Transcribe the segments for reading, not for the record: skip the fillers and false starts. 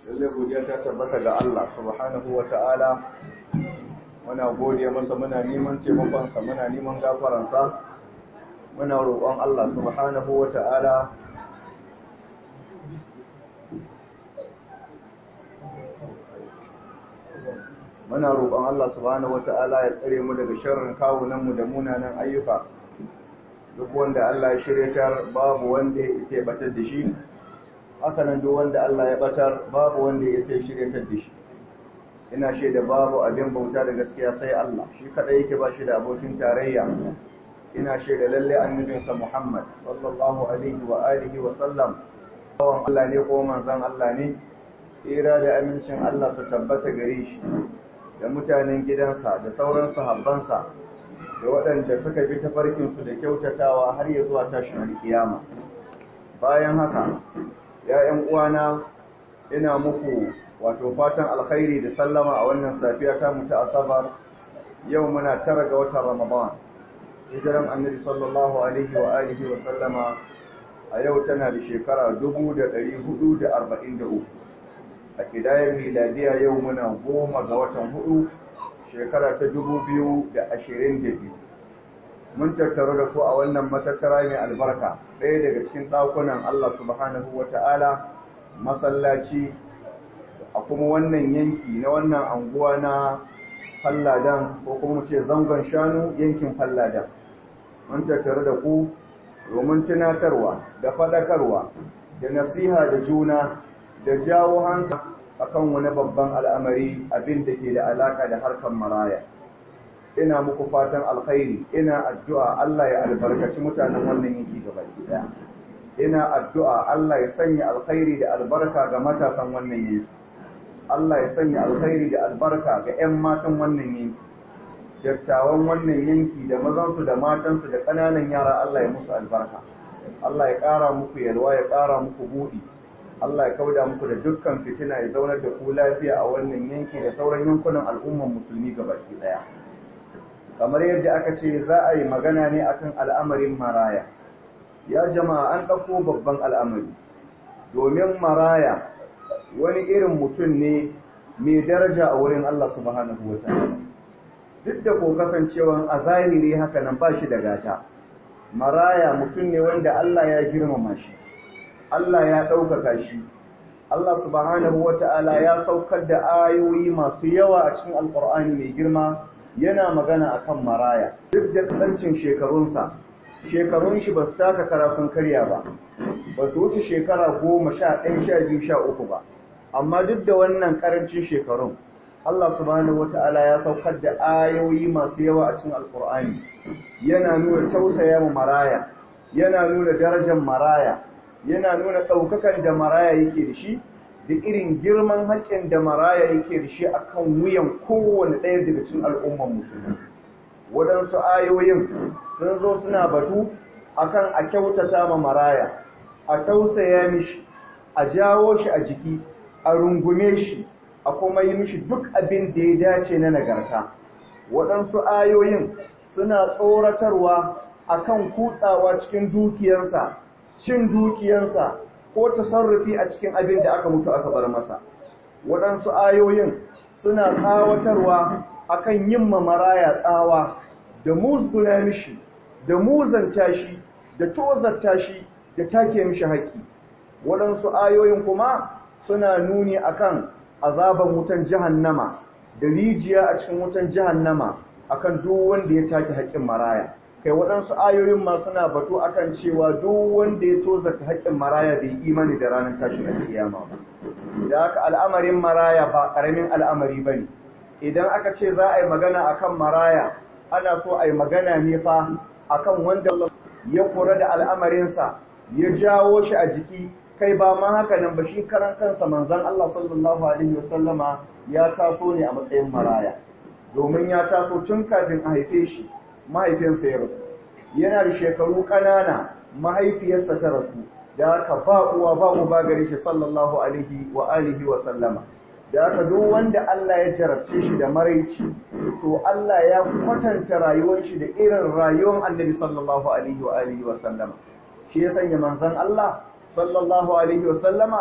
Lalle godiya ta tabbata ga Allah subhanahu wa ta'ala. Muna godiya masa, muna neman taimakonsa, muna neman gafaransa. Muna roƙon Allah subhanahu wa ta'ala ya tsare mu daga sharrin kawunanmu da munanan ayyuka. Duk wanda Allah ya shiryatar babu wanda ya isa ya batar da shi. Haka nan duk wanda Allah ya batar babu wanda ya isa ya shiryatar da shi. Ina shaida babu abin bauta da gaskiya sai Allah, shi kadai yake ba shi da abokin tarayya. Ina shaida lalle annabinsa Muhammad sallallahu alaihi wa alihi wa sallam bawan Allah ne ko manzon Allah ne. Tsira da amincin Allah su tabbata gare shi da mutanen gidansa da sauran sahabbansa da waɗanda suka bi tafarkinsu da kyautatawa har ya zuwa tashin alkiyama. Bayan haka, ya ƴan uwana, ina muku fatan alkhairi da sallama a wannan safiya ta mu ta Asabar. Yau muna 9 ga watan Ramadan. Hijiran Annabi sallallahu alaihi wa alihi wa sallama a yau tana da shekara 1443. A kidayar miladiya yau muna 10 ga watan 4 shekara ta 2022. Mun tattaru da ku a wannan matattara mai albarka, ɗaya daga cikin ɗakunan Allah subhanahu wa ta'ala, masallaci, a kuma wannan yanki na wannan anguwa na Falladan, ko kuma ce zangon shanu yankin Falladan. Mun tattaru da ku domin tunatarwa da faɗakarwa da nasiha da juna da jawo hankali akan wani babban al'amari, abin da ke da alaka da harkar maraya. Ina muku fatan alkhairi, ina addu'a Allah ya albarkaci mutanen wannan yanki gaba ɗaya. Ina addu'a Allah ya sanya alkhairi da albarka ga matasan wannan yanki. Allah ya sanya alkhairi da albarka ga 'yan matan wannan yanki. Dattawan wannan yanki da mazansu da matansu da ƙananan yara Allah ya musu albarka. Allah ya ƙara muku yalwa, ya ƙara muku buɗi. Allah ya kauda muku da dukkan fitina, ya zaunar da ku lafiya a wannan yanki da sauran yankunan al'umman musulmi gabaki daya. Kamar yadda aka ce za a yi magana ne akan al'amarin maraya. Ya jama'a, an ɗauko babban al'amari, domin maraya wani irin mutum ne mai daraja a wurin Allah subhanahu wa ta'ala. Duk da ko kasancewan a zahiri haka nan ba shi da gata. Maraya mutum ne wanda Allah ya girmama shi, Allah ya ɗaukaka shi. Allah subhanahu wa ta'ala ya saukar da ayoyi masu yawa a cikin Alƙur'ani mai girma, yana magana akan maraya. Duk da kasancin shekarun shi ba su taka kara sun karya ba su wuce shekara 10, 11, 12, 13 ba. Amma duk da wannan karancin shekarun, Allah subhanahu wa ta'ala ya saukar da ayoyi masu yawa a cikin Alƙur'ani, yana nuna tausaya ma maraya, yana nuna darajar maraya, yana nuna ɗaukakan da maraya yake da shi, da irin girman haƙƙin da maraya yake da shi akan wuyan kowane ɗaya daga cikin al'umman musulmi. Waɗansu ayoyin sun zo suna batu akan a kyautata ma maraya, a tausaya mishi, a jawo shi a jiki, a rungume shi, a kuma yi mishi duk abin da ya dace na nagarta. Waɗansu ayoyin suna tsoratarwa akan kutsawa cikin dukiyarsa, cin dukiyansa, ko tasarrufi a cikin abin da aka mutu aka bar masa. Waɗansu ayoyin suna tsawatarwa akan yin maraya tsawa, da musguna mishi, da muzanta shi, da tozarta shi, da take mishi haƙƙi. Waɗansu ayoyin kuma suna nuni akan azaban wutan jahannama, da rijiya a cikin wutan jahannama akan duk wanda ya take haƙƙin maraya. Kai waɗansu ayoyin ma suna batu akan cewa duk wanda ya tozarta haƙƙin maraya bai imani da ranar tashin alkiyama ba. Da haka al'amarin maraya ba ƙaramin al'amari ba ne. Idan aka ce za a yi magana akan maraya, ana so a yi magana ne fa akan wanda ya kula da al'amarinsa, ya jawo shi a jiki. Kai ba ma haka nan ba, shi karan kansa manzon Allah sallallahu alaihi wasallama ya taso ne a matsayin maraya, domin ya taso tun kafin a haife shi. Mahaifinsa ya rasu, yana da shekaru ƙanana, mahaifiyarsa ta rasu, da haka ba uwa ba uba gare shi sallallahu alaihi wa alihi wa sallama. Da haka duk wanda Allah ya jarabce shi da maraici, to Allah ya kwatanta rayuwar shi da irin rayuwar Annabi sallallahu alaihi wa alihi wa sallama. Shi ya sanya manzon Allah sallallahu alaihi wa sallama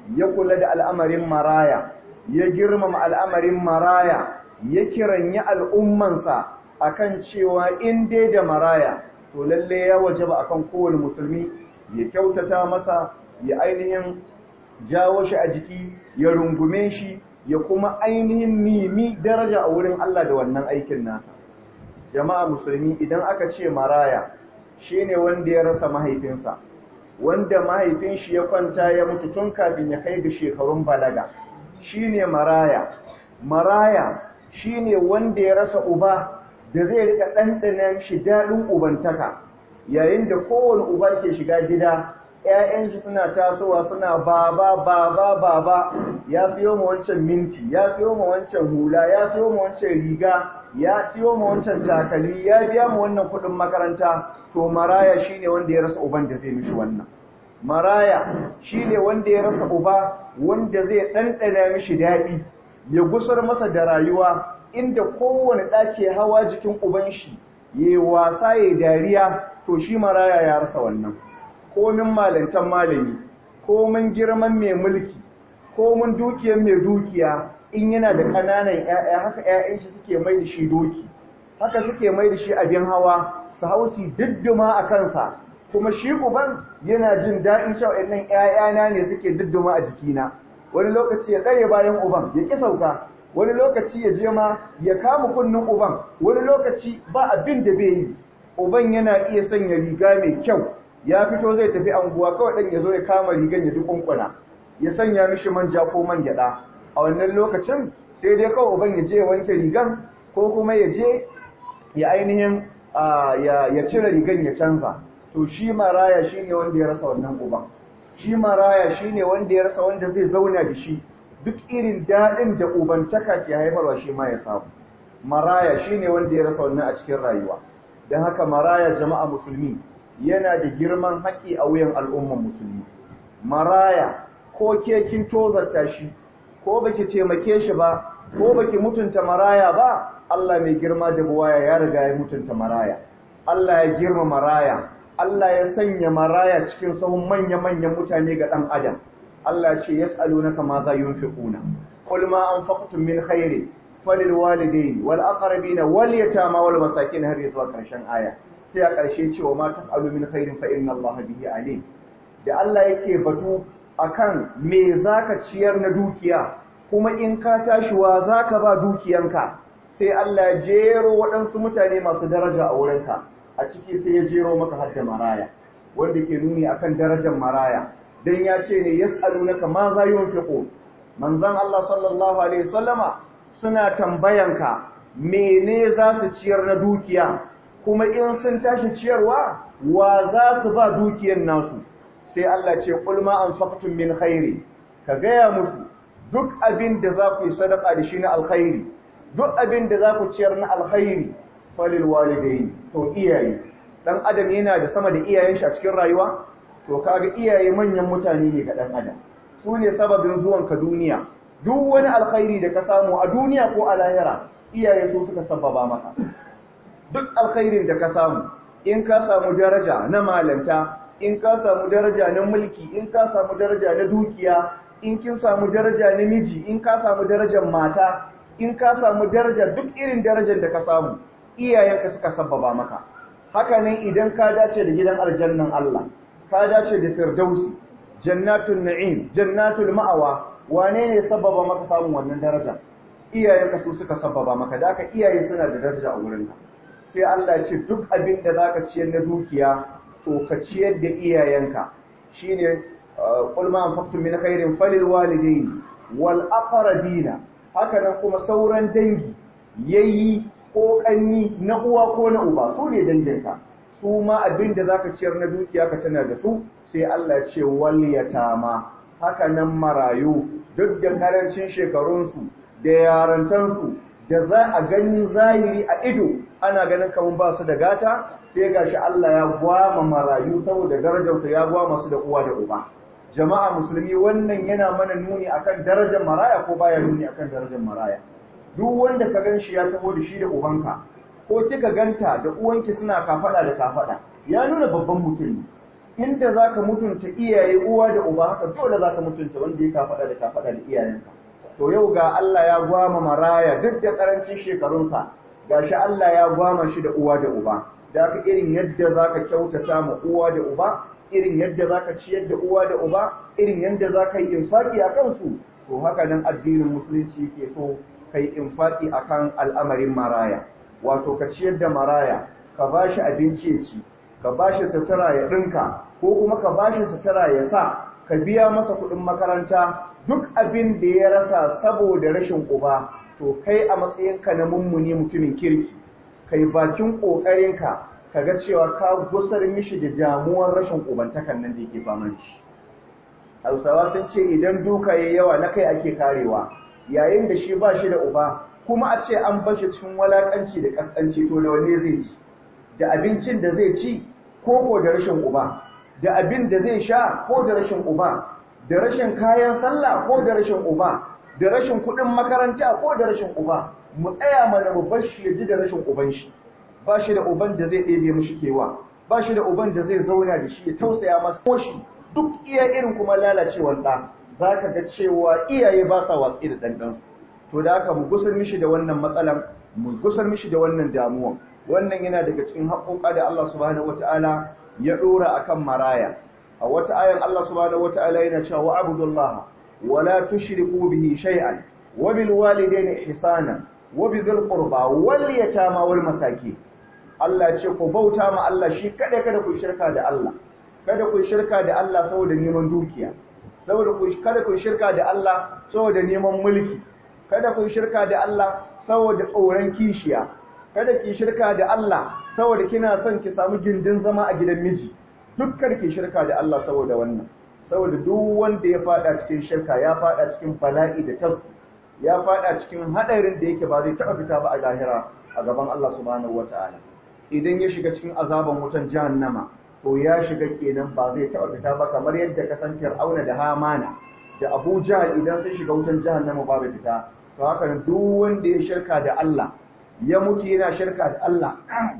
ya kula da al'amarin maraya, ya girmama al'amarin maraya, ya kiranya al'ummansa akan cewa in dai da maraya to lalle ya wajaba akan kowane musulmi ya kyautata masa, ya ainihin jawo shi a jiki, ya rungume shi, ya kuma ainihin nemi daraja a wurin Allah da wannan aikin nasa. Jama'a musulmi, idan aka ce maraya shine wanda ya rasa mahaifinsa, wanda mahaifin shi ya kwanta ya mutu tun kafin ya kai ga shekarun balaga, shine maraya. Maraya shine wanda ya rasa uba da zai rika ɗanɗanan shi daɗin ubantaka, yayin da kowane uba ke shiga gida, ‘ya'yan shi suna tasowa suna baba, ya siyo ma wancan minti, ya siyo ma wancan hula, ya siyo ma wancan riga, ya siyo ma wancan takalmi, ya biya ma wannan kuɗin makaranta. To maraya shine wanda ya rasa uban da zai mishi wannan. Maraya shine wanda ya rasa uba wanda zai ɗanɗana mishi daɗi, ya gusar masa da rayuwa, inda kowane ɗake hawa jikin uban shi yayi wasa yayi dariya, to shi maraya ya rasa wannan. Komin malantan malami, komin girman mai mulki, komin dukiyar mai dukiya, in yana da ƙananan ƴaƴa, haka ƴaƴan shi suke mai da shi doki, haka suke mai da shi abin hawa, su hausi didduma a kansa, kuma shi uban yana jin daɗin cewa ɗan ƴaƴana ne suke didduma a jikina. Wani lokaci ya tsare bayan uban ya ƙi sauka, wani lokaci ya je ma ya kama kunnin uban, wani lokaci ba abin da bai yi. Uban yana iya sanya riga mai kyau, ya fito zai tafi anguwa, kawai ɗan ya zo ya kama rigan ya dukunkuna, ya sanya mishi manja ko man gyaɗa. A wannan lokacin sai dai kawai uban ya je ya wanke rigan, ko kuma ya je ya ainihin ya cire rigan ya canza. To shi maraya shine wanda ya rasa wannan uban. Shi maraya shine wanda ya rasa wanda zai zauna da shi, duk irin daɗin da ubantaka ke haifarwa shi ma ya samu. Maraya shine wanda ya rasa wannan a cikin rayuwa. Don haka maraya, jama'a musulmi, yana da girman haƙƙi a wuyan al'umman musulmi. Maraya, ko ke kin tozarta shi, ko baki taimake shi ba, ko baki mutunta maraya ba, Allah mai girma da buwaya ya riga ya mutunta maraya. Allah ya girma maraya, Allah ya sanya maraya cikin sahun manya-manyan mutane ga ɗan adam. Allah ce yas'alunaka ma za yunfiquna, qul ma anfaqtum min khairin falil walidayni wal aqrabina wal yatama wal masakin, har zuwa ƙarshen aya. Sai a ƙarshe cewa ma tas'alu min khairin fa inna Allah bihi alim. Da Allah yake batu akan me zaka ciyar na dukiya, kuma in ka tashi wa zaka ba dukiyanka, sai Allah ya jero waɗansu mutane masu daraja a wurinka. A ciki sai ya jero maka har da maraya, wanda ke nuni akan darajar maraya. Dan ya ce ne yas'alunaka ma za yunfiqu, manzon Allah sallallahu alaihi wasallama suna tambayanka mene za su ciyar na dukiya, kuma in sun tashi ciyarwa wa za su ba dukiyar nasu. Sai Allah ce qul ma anfaqtum min khairi, ka gaya musu duk abin da za ku yi sadaka da shi na alkhairi, duk abin da za ku ciyar na alkhairi, falil walidain, to iyaye. Dan adam yana da sama da iyayen shi a cikin rayuwa, to kaga iyaye manyan mutane ne ga dan adam, su ne sababin zuwan ka duniya. Duk wani alkhairi da ka samu a duniya ko a lahira, iyaye su suka sababa maka. Duk alkhairin da ka samu, in ka samu daraja na malanta, in ka samu daraja na mulki, in ka samu daraja na dukiya, in kin samu daraja na miji, in ka samu darajar mata, in ka samu daraja, duk irin darajar da ka samu, iyayenka suka sababa maka. Haka nan idan ka dace da gidan aljannan Allah, ka dace da firdausi, jannatul na'im, jannatul ma'awa, wane ne sababa maka samun wannan daraja? Iyayenka su suka sababa maka. Da haka iyaye suna da daraja a wurinka. Sai Allah ya ce duk abin da zaka ciyar na dukiya, to ka ciyar da iyayenka. Shine qul ma anfaqtum min khairin falil walidayni wal aqrabina. Haka nan kuma sauran dangi, yayi ko kanni na uwa ko na uba, su ne danginka. Su ma abin da zaka ciyar na dukiya ka tana da su. Sai Allah ya ce wal yatama, haka nan marayu, duk da karancin shekarunsu da yarantansu, da za a gani zahiri a ido ana ganin kamar ba su da gata, sai gashi Allah ya gwama marayu saboda darajarsu, ya gwama su da uwa da uba. Jama'a musulmi, wannan yana mana nuni akan darajar maraya ko baya nuni akan darajar maraya? Duk wanda ka gan shi ya taho da shi da ubanka, ko kika ganta da uwanki suna kafada da kafada, ya nuna babban mutum ne. inda zaka mutunta iyaye uwa da uba haka dole zaka mutunta wanda ya kafada da kafada da iyayenka. To yau ga Allah ya gwama maraya duk da karancin shekarunsa, gashi Allah ya gwama shi da uwa da uba. Da haka irin yadda zaka kyautata ma uwa da uba, irin yadda zaka ciyar da uwa da uba, irin yadda zaka yi infaki a kansu, to haka nan addinin musulunci ke so kai infaki akan al'amarin maraya. Wato ka ciyar da maraya, ka bashi abinci ya ci, ka bashi sutura ya dinka, ko kuma ka bashi sutura ya sa, ka biya masa kuɗin makaranta, duk abin da ya rasa saboda rashin uba, to kai a matsayinka na mummuni mutumin kirki, kai bakin ƙoƙarinka ka ga cewa ka gusar mishi da damuwar rashin ubantakan nan da yake faman shi. Hausawa sun ce idan duka yayi yawa na kai ake karewa, yayin da shi ba shi da uba, kuma a ce an bashi cikin walakanci da kaskanci, to da wanne zai ci? Da abincin da zai ci ko da rashin uba, da abin da zai sha ko da rashin uba, da rashin kayan sallah ko da rashin uba, da rashin kuɗin makaranta ko da rashin uba. Mu tsaya mana mu bar shi ya ji da rashin uban shi. Ba shi da uban da zai ɗebe mishi kewa, ba shi da uban da zai zauna da shi ya tausaya masa ko shi. Duk iya irin kuma lalacewar ɗa, za ka ga cewa iyaye ba sa watsi da ɗanɗansu. To da haka mu gusar mishi da wannan matsalan, mu gusar mishi da wannan damuwan. Wannan yana daga cikin haƙoƙa da Allah subhanahu wata'ala ya ɗora akan maraya. A wata ayan Allah subhanahu wata'ala yana cewa wa abudullaha wa la tushriku bihi shay'an wa bil walidayni ihsana wa bidhil qurba wal yatama wal masakin. Allah ce ku bauta ma Allah shi kada ku shirka da Allah. Kada ku shirka da Allah saboda neman dukiya. Kada ku shirka da Allah saboda neman mulki. Kada ku shirka da Allah saboda tsoron kishiya. Kada ki shirka da Allah saboda kina son ki samu gindin zama a gidan miji. Dukkan ki shirka da Allah saboda wannan. Saboda duk wanda ya fada cikin shirka ya fada cikin bala'i da tasu. Ya fada cikin hadarin da yake ba zai taba fita ba a lahira a gaban Allah subhanahu wataala. Idan ya shiga cikin azaban wutan jahannama, to ya shiga kenan ba zai taba fita ba, kamar yadda kasan Fir'auna da Hamana da Abu Jahl idan sun shiga wutan jahannama ba bai fita. To haka duk wanda ya shirka da Allah, ya mutu yana shirka da Allah,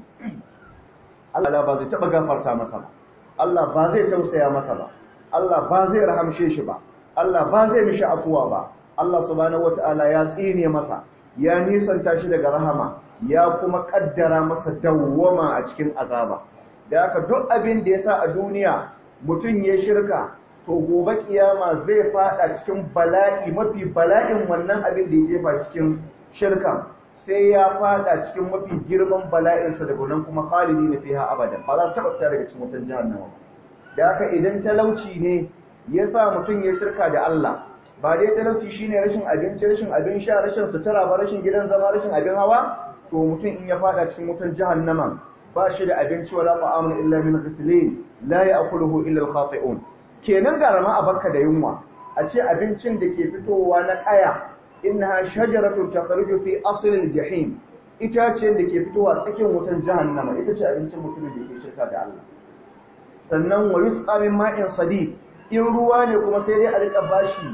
Allah ba zai taba gafarta masa ba, Allah ba zai tausaya masa ba, Allah ba zai rahamshe shi ba, Allah ba zai mishi afuwa ba. Allah subhanahu wataala ya tsine masa, ya nisanta shi daga rahama, ya kuma kaddara masa dawwama a cikin azaba. Da haka duk abin da yasa a duniya mutum ya shirka, to gobe kiyama zai fada cikin bala'i, mafi bala'in wannan abin da ya jefa cikin shirka, sai ya fada cikin mafi girman bala'insa daga nan kuma khalidi na fiha abadan, ba za ta taɓa fita daga cikin wutan jahannama. Da haka idan talauci ne yasa mutum ya shirka da Allah, ba dai talauci shine rashin abinci, rashin abin sha, rashin sutura ba, rashin gidan zama, rashin abin hawa, to mutum in ya fada cikin wutan jahannama ba shi da abinci wala ta'amun illa min ghislin la ya'kuluhu illa al-khati'un. Kenan garama a barka da yunwa, a ce abincin da ke fitowa na kaya, innaha shajaratun takhruju fi asl al-jahim, itacen da ke fitowa cikin wutan jahannama, ita ce abincin mutumin da ke shirka da Allah. Sannan wa yusqa min ma'in sadid, in ruwa ne kuma sai dai a rika bashi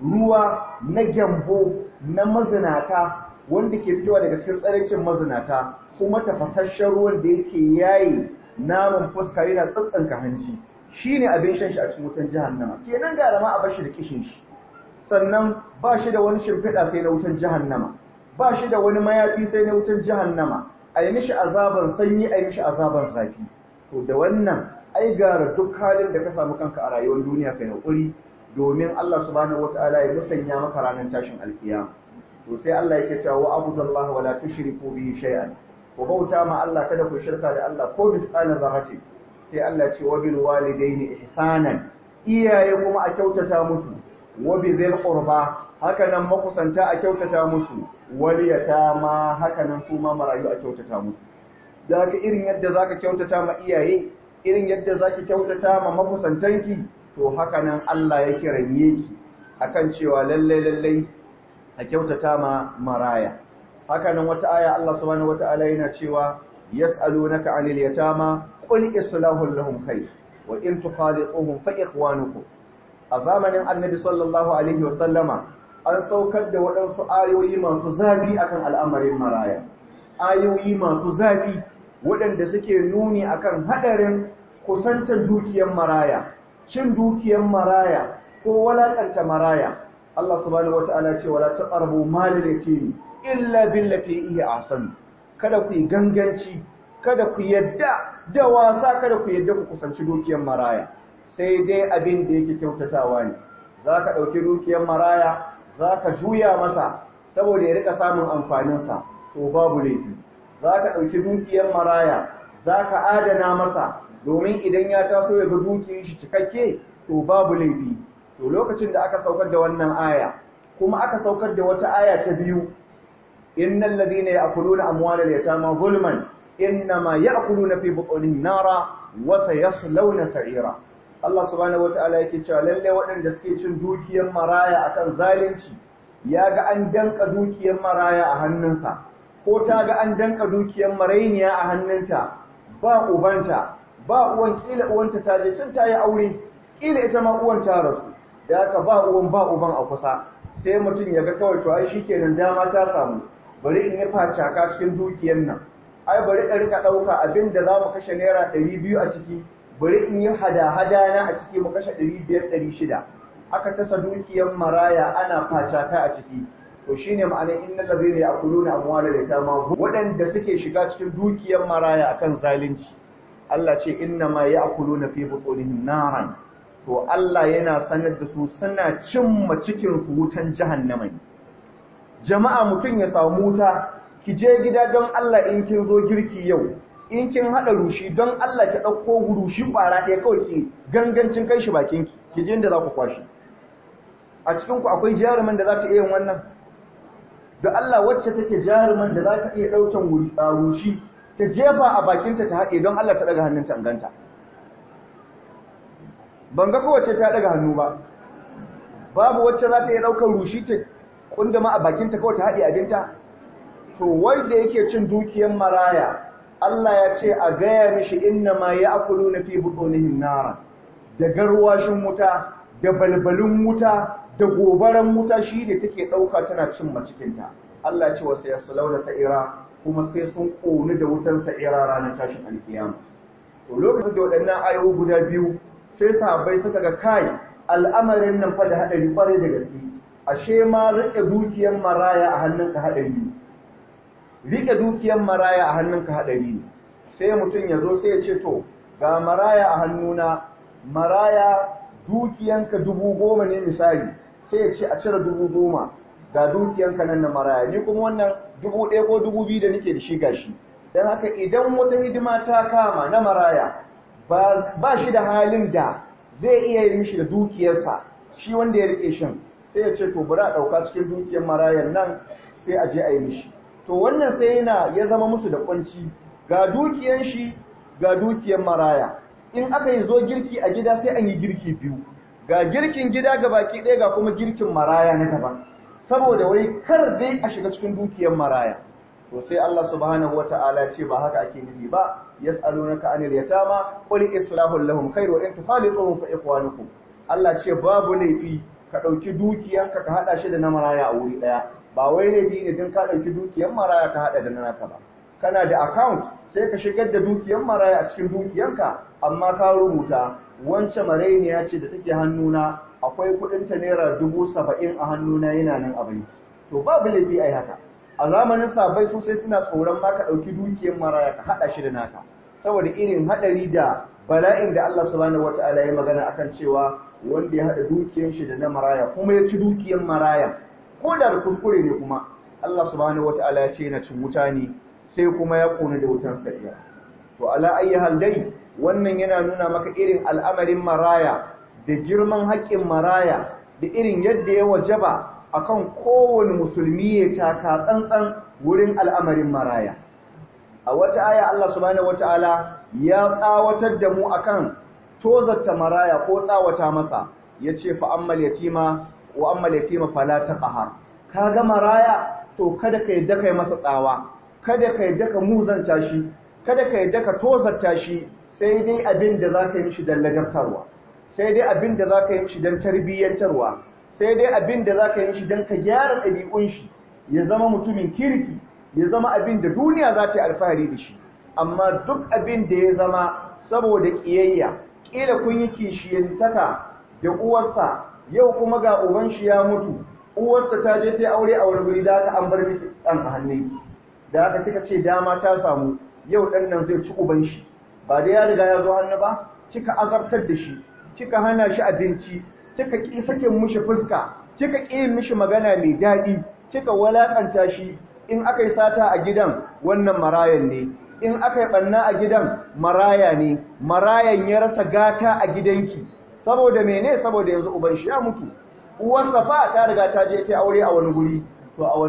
ruwa na gyambo na mazinata wanda ke fitowa daga cikin tsaraicin mazinata, kuma tafasasshen ruwan da yake yayi naman fuska yana tsatsanka hanci, shine abin shan shi a cikin wutan jahannama. Kenan gara ma a bashi da kishin shi. Sannan ba shi da wani shimfiɗa sai na wutan jahannama, ba shi da wani mayafi sai na wutan jahannama, a yi mishi azaban sanyi, a yi mishi azaban zafi. To da wannan ai gara duk halin da ka samu kanka a rayuwar duniya kai hakuri, domin Allah subhanahu wataala ya musanya maka ranar tashin alkiyama. To sai Allah yake cewa wa abudullah wa la tushriku bihi shay'an, ku bauta ma Allah kada ku shirka da Allah ko mithqala dharratin. Sai Allah ce wa bil walidaini ihsanan, iyaye kuma a kyautata musu, wa bizil qurba, haka nan makusanta a kyautata musu, wal yatama, haka nan su ma marayu a kyautata musu. Da haka irin yadda zaka kyautata ma iyaye, irin yadda zaki kyautata ma makusantanki, to haka nan Allah ya kiranye ki akan cewa lalle a kyautata ma maraya. Haka nan wata aya Allah subhanahu wataala yana cewa yas'alunaka 'anil yatama qul islahu lahum khair wa in tukhaliquhum fa ikhwanukum. A zamanin Annabi sallallahu alaihi wasallama an saukar da waɗansu ayoyi masu zafi akan al'amarin maraya, ayoyi masu zafi waɗanda suke nuni akan hadarin kusantar dukiyar maraya, cin dukiyar maraya ko walakanta maraya. Allah subhanahu wata'ala ce wala taqrabu malal yatim illa billati hiya ahsan. Kada ku yi ganganci, kada ku yadda da wasa, kada ku yadda ku kusanci dukiyar maraya, sai dai abin da yake kyautatawa ne. Zaka dauki dukiyar maraya, zaka juya masa saboda ya rika samun amfaninsa, to babu laifi. Zaka dauki dukiyar maraya, zaka adana masa domin idan ya taso ya ga dukiyar shi cikakke, to babu laifi. To lokacin da aka saukar da wannan aya, kuma aka saukar da wata aya ta biyu, innal ladhina ya'kuluna amwalal yatama zulman innama ya'kuluna fi butunihim nara wa sayaslawna sa'ira. Allah subhanahu wataala yake cewa lalle waɗanda suke cin dukiyar maraya akan zalunci, ya ga an danka dukiyar maraya a hannunsa, ko ta ga an danka dukiyar marainiya a hannunta, ba ubanta ba uwan, kila uwanta ta je cin ta yi aure, kila ita ma uwan ta rasu, da haka ba uwan ba uban a kusa, sai mutum ya ga kawai to ai shikenan dama ta samu, bari in yi facaka cikin dukiyar nan, ai bari in rika dauka abinda zamu kashe naira 200 a ciki, bari in yi hada-hada na a ciki mu kashe 500-600, aka tasa dukiyar maraya ana facaka a ciki. To shine ma'anar innal ladhina ya'kuluna amwalal yatama, wadanda suke shiga cikin dukiyar maraya akan zalunci. Allah ce inna ma ya'kuluna fi butunihim naran, to Allah yana sanar da su suna cimma cikin su wutan jahannama. Jama'a mutun ya samu wuta, ki je gida don Allah in kin zo girki yau, in kin hada rushi don Allah ki dauko rushi kwara ɗaya kawai ki gangancin kai shi bakin ki, ki je inda za ku kwashi. A cikin ku akwai jaruman da za ta iya yin wannan? Da Allah wacce take jaruman da za ta iya daukan rushi ta jefa a bakinta ta haɗe don Allah ta daga hannunta an ganta. Ban ga kowace ta daga hannu ba. Babu wacce za ta iya daukar rushi ta kundama a bakinta kawai ta haɗe abinta. To wanda yake cin dukiyar maraya, Allah ya ce a gaya mishi inna ma ya'kuluna fi butunihim nara, da garwashin wuta, da balbalin wuta, da gobaran wuta shi ne take dauka tana cin cikinta. Allah ya ce wa sayaslawna sa'ira, kuma sai sun ƙoni da wutan sa'ira ranar tashin alkiyama. To lokacin da waɗannan ayoyi guda biyu, sai sahabbai suka ga kai al'amarin nan fa da haɗari ƙwarai da gaske, ashe ma riƙe dukiyar maraya a hannunka haɗari ne. Riƙe dukiyar maraya a hannunka haɗari ne. Sai mutum ya zo sai ya ce to ga maraya a hannuna, maraya dukiyanka 10,000 ne misali, sai ya ce a cire 10,000 ga dukiyanka nan na maraya, ni kuma wannan 1,000 ko 2,000 da nake da shi gashi. Don haka idan wata hidima ta kama na maraya, ba shi da halin da zai iya yin shi da dukiyarsa, shi wanda ya rike shin, sai ya ce to bari a ɗauka cikin dukiyar marayan nan sai a je a yi mishi. To wannan sai ya zama musu da kunci, ga dukiyar shi ga dukiyar maraya. In aka yi zo girki a gida sai an yi girki biyu, ga girkin gida ga baki ɗaya ga kuma girkin maraya na daban, saboda wai kar dai a shiga cikin dukiyar maraya. To sai Allah subhanahu wata'ala ce ba haka ake nufi ba, yas'alunaka anil yatama qul islahul lahum khairu in tukhaliquhum fa ikhwanukum. Allah ce babu laifi ka dauki dukiyanka ka hada shi da na maraya a wuri daya, ba wai laifi ne din ka dauki dukiyar maraya ka hada da naka ba. Kana da account sai ka shigar da dukiyar maraya a cikin dukiyanka, amma ka rubuta wance marainiya ce da take hannuna, akwai kudin ta naira 70,000 a hannuna yana nan a banki. To babu laifi ai haka. A zamanin sabai sosai suna tsoron ma ka dauki dukiyar maraya ka hada shi da naka, saboda irin hadari da bala'in da Allah subhanahu wataala ya magana akan cewa wanda ya hada dukiyar shi da na maraya kuma ya ci dukiyar maraya, ko da kuskure ne kuma Allah subhanahu wataala ya ce na cin wuta ne, sai kuma ya kone da wutan sariya. To ala ayi hal dai wannan yana nuna maka irin al'amarin maraya da girman haƙƙin maraya da irin yadda ya wajaba akan kowane musulmi ya taka tsantsan wurin al'amarin maraya. A wata aya Allah subhanahu wataala ya tsawatar da mu akan tozarta maraya ko tsawata masa, yace fa ammal yatima wa ammal yatima fala taqhar. Kaga maraya to kada ka yadda kai masa tsawa, kada ka yadda ka muzanta shi, kada ka yadda ka tozarta shi, sai dai abin da zaka yi mishi dan ladabtarwa, sai dai abin da zaka yi mishi dan tarbiyyantarwa, sai dai abin da zaka yi mishi dan ka gyara ɗabi'un shi ya zama mutumin kirki, ya zama abin da duniya za ta yi alfahari da shi. Amma duk abin da ya zama saboda ƙiyayya, ƙila kun yi kishiyantaka da uwarsa, yau kuma ga uban shi ya mutu, uwarsa ta je ta aure a wani guri da aka an bar miki ɗan a hannun, da aka kika ce dama ta samu, yau ɗan nan zai ci uban shi, ba da ya riga ya zo hannu ba, kika azabtar da shi, kika hana shi abinci, kika ƙi sakin mishi fuska, kika ƙi mishi magana mai daɗi, kika walakanta shi. In aka yi sata a gidan wannan marayan ne, in aka yi ɓanna a gidan maraya ne, marayan ya rasa gata a gidanki, saboda mene? Saboda yanzu uban shi ya mutu, uwarsa fa ta riga ta je ta aure a wani guri. To a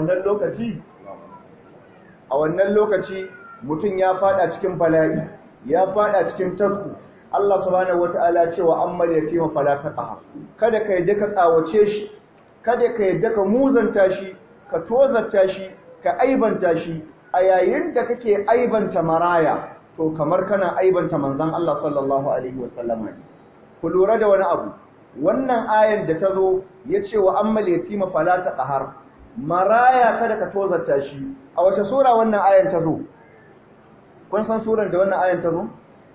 wannan lokaci mutum ya fada cikin bala'i, ya fada cikin tasku. Allah subhanahu wataala cewa ammal yatima fala taqha, kada ka yadda ka tsawace shi, kada ka yadda ka muzanta shi, ka tozarta shi, ka aibanta shi. A yayin da kake aibanta maraya, to kamar kana aibanta manzon Allah sallallahu alaihi wasallam. Ku lura da wani abu, wannan ayan da ta zo ya ce wa ammal yatima fala taqhar, maraya kada ka tozarta shi. A wace sura wannan ayan ta zo? Kun san suran da wannan ayan ta zo?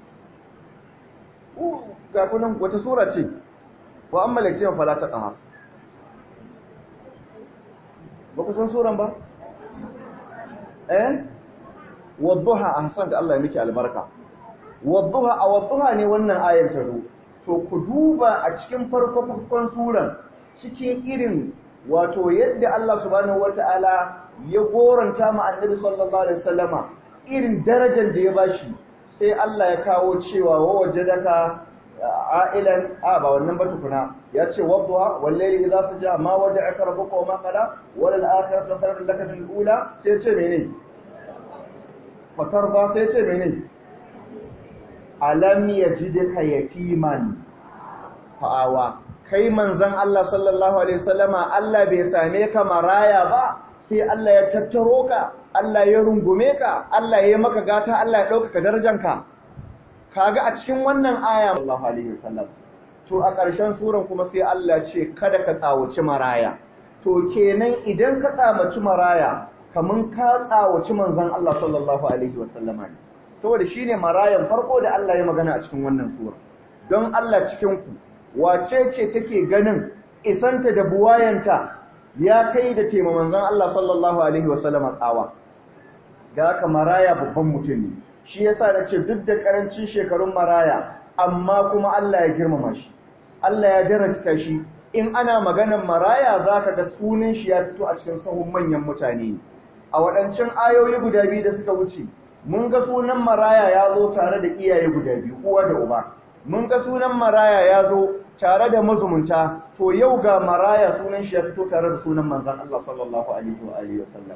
Ga kunan wace sura ce? Wa ammal yatima fala taqhar. Ba ku san suran ba? Wadduha, ahsan da Allah ya miki albarka. Wadduha ne wannan ayar ta zo. To ku duba a cikin farkon suran, cikin irin wato yadda Allah subhanahu wataala ya goranta ma Annabi sallallahu alaihi wasallama irin darajar da ya bashi, sai Allah ya kawo cewa wa wajadaka a'ilan, ba wannan ba tukuna, ya ce wadduha wal layli idha saja ma wada'aka rabbuka wa ma qala wal akhiratu khairun laka min al-ula, sai ce mene? Fatarda, sai ce mene? Alam yajidka yatiman fa'awa. Kai manzon Allah sallallahu alaihi wasallama, Allah bai same ka maraya ba, sai Allah ya tattaro ka, Allah ya rungume ka, Allah ya maka gata, Allah ya dauka darajanka. Kaga a cikin wannan aya sallallahu alaihi wasallam, to a ƙarshen suran kuma sai Allah ce kada ka tsawaci maraya. To kenan idan ka tsamaci maraya, kaman ka tsawaci manzon Allah sallallahu alaihi wasallama ne, saboda shine marayan farko da Allah ya magana a cikin wannan sura. Don Allah cikin ku wace ce take ganin isanta da buwayanta ya kai da tema manzon Allah sallallahu alaihi wasallama tsawa? Ga haka maraya babban mutum ne. Shi yasa nace duk da karancin shekarun maraya, amma kuma Allah ya girmama shi, Allah ya darajta shi. In ana maganar maraya zaka ga sunan shi ya fito a cikin sahun manyan mutane. A waɗancan ayoyi guda biyu da suka wuce, mun ga sunan maraya ya zo tare da iyaye guda biyu, uwa da uba. Mun ga sunan maraya ya zo tare da mazumunta. To yau ga maraya sunan shi ya fito tare da sunan manzon Allah sallallahu alaihi wasallam.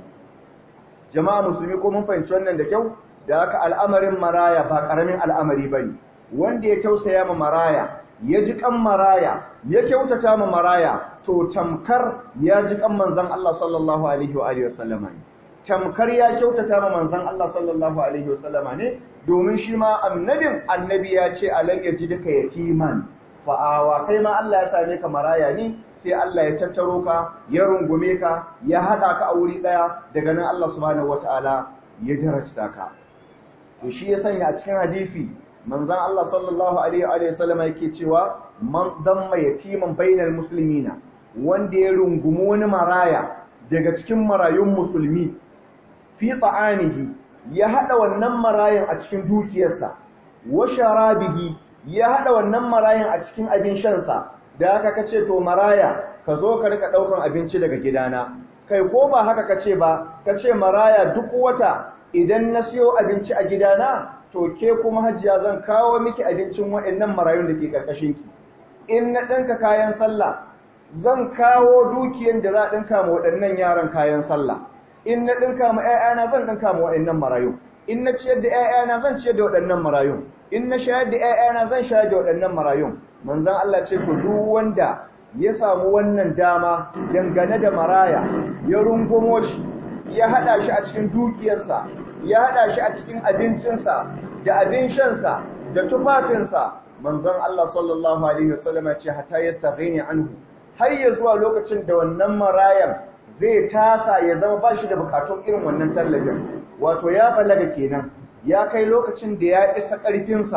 Jama'a musulmi, ko mun fahimci wannan da kyau? Da haka al'amarin maraya ba ƙaramin al'amari ba ne. Wanda ya tausaya ma maraya, ya ji kan maraya, ya kyautata ma maraya, to tamkar ya ji kan manzon Allah sallallahu alaihi wasallama ne. Tamkar ya kyautata ma manzon Allah sallallahu alaihi wasallama ne, domin shi ma annabi ya ce alam yajidka yatiman fa'awa. Kai ma Allah ya same ka maraya ne, sai Allah ya tattaro ka, ya rungume ka, ya haɗa ka a wuri ɗaya, daga nan Allah subhanahu wataala ya darajta ka. To shi ya sanya a cikin hadisi manzon Allah sallallahu alaihi wasallam yake cewa man damma yatiman bainal muslimina, wanda ya rungumi wani maraya daga cikin marayun musulmi, fi ta'anihi, ya hada wannan marayan a cikin dukiyarsa, wa sharabihi, ya hada wannan marayan a cikin abin shansa. Da haka kace to maraya ka zo ka rika daukan abinci daga gidana, kai ko ba haka kace ba, kace maraya duk wata idan na siyo abinci a gidana, to ke kuma hajiya zan kawo miki abincin waɗannan marayun da ke karkashin ki. In na ɗinka kayan sallah, zan kawo dukiyan da za a ɗinka ma waɗannan yaran kayan sallah. In na ɗinka ma ‘ya'yana zan ɗinka ma waɗannan marayun. In na ciyar da ‘ya'yana zan ciyar da waɗannan marayun. In na shayar da ‘ya'yana zan shayar da waɗannan marayun. Manzon Allah ce to duk wanda ya samu wannan dama dangane da maraya, ya rungumo shi, ya haɗa shi a cikin dukiyarsa, ya haɗa shi a cikin abincinsa da abin shansa da tufafinsa, manzon Allah sallallahu alaihi wasallam ya ce hatta yastaghini anhu, har ya zuwa lokacin da wannan marayan zai tasa ya zama ba shi da bukatun irin wannan tallafin. Wato ya balaga kenan, ya kai lokacin da ya isa ƙarfinsa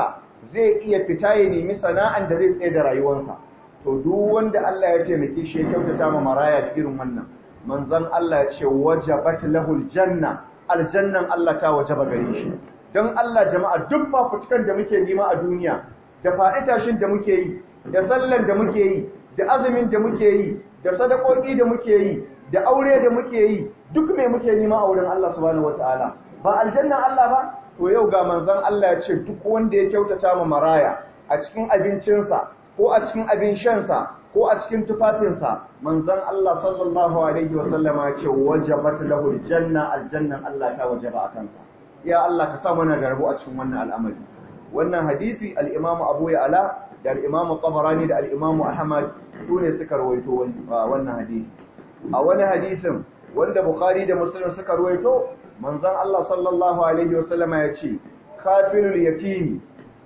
zai iya fita ya nemi sana'an da zai tsaye da rayuwarsa. To duk wanda Allah ya taimake shi ya kyautata ma maraya da irin wannan, manzon Allah ya ce wajabat lahul janna, aljannan Allah ta wajaba gare shi. Don Allah jama'a duk fafutukan da muke nema a duniya, da faɗi tashin da muke yi, da sallan da muke yi, da azumin da muke yi, da sadakoki da muke yi, da aure da muke yi, duk me muke nema a wurin Allah subhanahu wataala, ba aljannan Allah ba? To yau ga manzon Allah ya ce duk wanda ya kyautata ma maraya a cikin abincinsa ko a cikin abin shansa ko a cikin tufafinsa, manzon Allah sallallahu alaihi wasallama ya ce wajabat lahu aljanna, aljannan Allah ta wajaba a kansa. Ya Allah ka sa mana garbu a cikin wannan al'amari. Wannan hadisi al-Imam Abu Ya'la da al-Imam Tabarani da al-Imam Ahmad su ne suka rawaito wannan hadisi. A wani hadisin wanda Bukhari da Muslim suka rawaito, manzon Allah sallallahu alaihi wasallama ya ce kafirul yatimi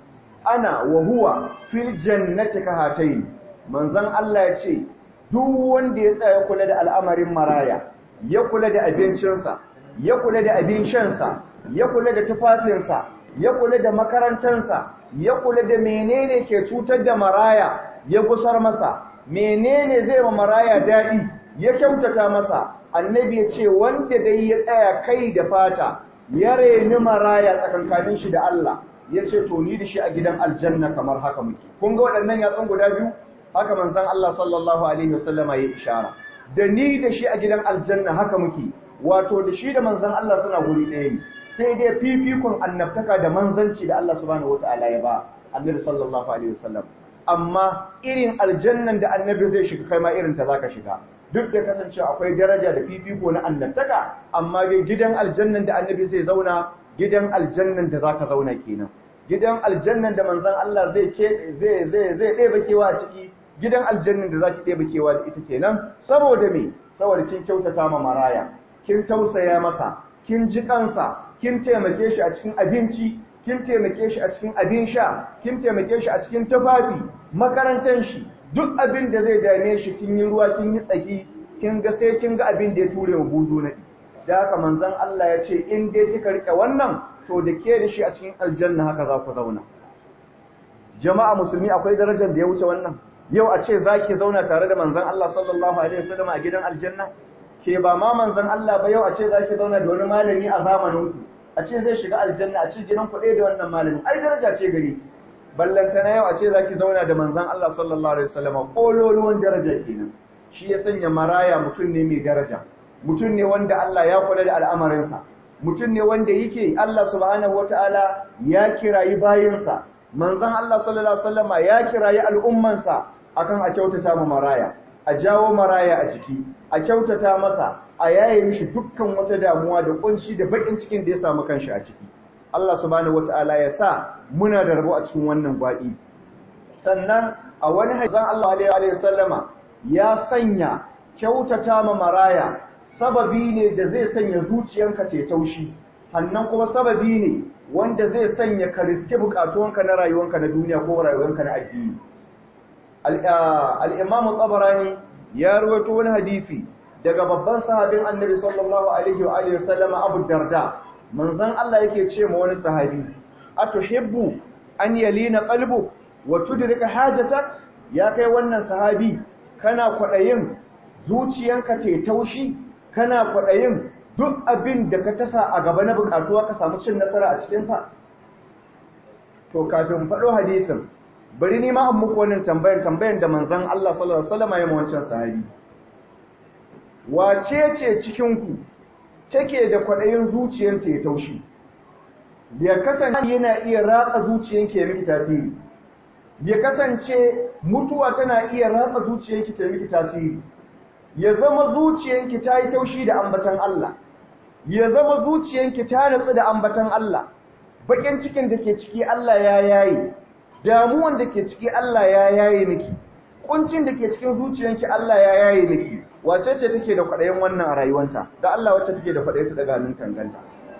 ana wa huwa fil jannati ka hatayn. Manzon Allah ya ce duk wanda ya tsaya kula da al'amarin maraya, ya kula da abincinsa, ya kula da abin shansa, ya kula da tufafinsa, ya kula da makarantansa, ya kula da menene ke cutar da maraya, ya gusar masa, menene zai ma maraya daɗi, ya kyautata masa. Annabi ya ce wanda dai ya tsaya kai da fata ya reni maraya tsakankanin shi da Allah, ya ce to ni da shi a gidan aljanna kamar haka muke. Kun ga waɗannan yatsun guda biyu? Haka manzon Allah sallallahu alaihi wasallama ya ishara. Da ni da shi a gidan aljanna haka muke. Wato da shi da manzon Allah suna guri ɗaya ne. Sai dai fifikon annabtaka da manzanci da Allah subhanahu wataala ya ba Annabi sallallahu alaihi wasallam. Amma irin aljannan da Annabi zai shiga kai ma irin ta zaka shiga. Duk da kasancewa akwai daraja da fifiko na annabtaka, amma dai gidan aljannan da Annabi zai zauna, gidan aljannan da zaka zauna kenan. Gidan aljannan da manzon Allah zai ɗeba kewa a ciki, gidan aljannan da zaki ɗeba kewa da ita kenan. Saboda me? Saboda kin kyautata ma maraya, kin tausaya masa, kin ji kansa, kin taimake shi a cikin abinci, kin taimake shi a cikin abin sha, kin taimake shi a cikin tufafi, makarantar shi, duk abin da zai dame shi kin yi ruwa, kin yi tsaki, kin ga sai kin ga abin da ya ture wa buzu na. Da haka manzon Allah ya ce in dai kika rike wannan, to da ke da shi a cikin aljanna haka za ku zauna. Jama'a musulmi, akwai darajar da ya wuce wannan? Yau a ce zaki zauna tare da manzon Allah sallallahu alaihi wasallam a gidan aljanna? Ke ba ma manzon Allah ba, yau a ce zaki zauna da wani malami a zamanin ku, a ce zai shiga aljanna, a ce gidan ku ɗaya da wannan malamin, ai daraja ce gare ki. Ballantana yau a ce zaki zauna da manzon Allah sallallahu alaihi wasallam, kololuwan daraja kenan. Shi ya sanya maraya mutum ne mai daraja, mutum ne wanda Allah ya kula da al'amarinsa, mutum ne wanda yake Allah subhanahu wataala ya kirayi bayinsa, manzon Allah sallallahu alaihi wasallam ya kirayi al'ummansa akan a kyautata ma maraya, a jawo maraya a jiki, a kyautata masa, a yaye mishi dukkan wata damuwa da kunci da bakin cikin da ya samu kanshi a ciki. Allah subhanahu wataala ya sa muna da rabo a cikin wannan gwadi. Sannan a wani hadisin Allah alaihi wasallama ya sanya kyautata ma maraya sababi ne da zai sanya zuciyanka ta taushi, hannan kuma sababi ne wanda zai sanya ka riske bukatuwanka na rayuwanka na duniya ko rayuwanka na addini. Al-Imam Tabarani ya rawaito wani hadisi daga babban sahabin Annabi sallallahu alaihi wa alihi wasallama Abu Darda. Manzon Allah yake ce ma wani sahabi, atuhibbu an yalina qalbu wa tudrika hajatak? Ya kai wannan sahabi, kana kwadayin zuciyanka ta taushi, kana kwadayin duk abin da ka tasa a gaba na bukatuwa ka samu cin nasara a cikin sa? To kafin faɗo hadisin, bari ni ma an muku wannan tambayan da manzon Allah sallallahu alaihi wasallam ya yi wancan sahabi. Wace ce cikin ku take da kwadayin zuciyarta ya taushi? Ya kasance yana iya ratsa zuciyarki ya miki tasiri. Ya kasance mutuwa tana iya ratsa zuciyarki ta miki tasiri. Ya zama zuciyarki ta yi taushi da ambatan Allah. Ya zama zuciyarki ta nutsu da ambatan Allah. Bakin cikin da ke ciki Allah ya yaye. Damuwan da ke ciki Allah ya yaye miki. Kuncin da ke cikin zuciyarki Allah ya yaye miki. Wace ce take da kwadayin wannan a rayuwanta? Da Allah wacce take da kwadayin ta daga hannun tanganta.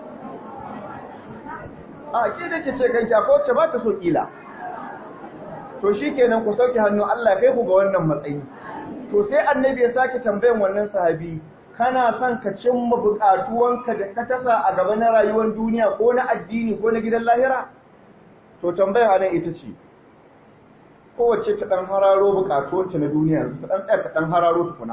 A ke da ke ce kanki akwai wacce ba ta so kila. To shikenan ku sauke hannu, Allah kai ku ga wannan matsayi. To sai Annabi ya sake tambayan wannan sahabi, kana son ka cimma buƙatuwanka da ka tasa a gaba na rayuwar duniya ko na addini ko na gidan lahira? to tambaya anan ita ce kowace ta dan hararo bukatuwanta na duniya ta dan tsaya ta dan hararo tukuna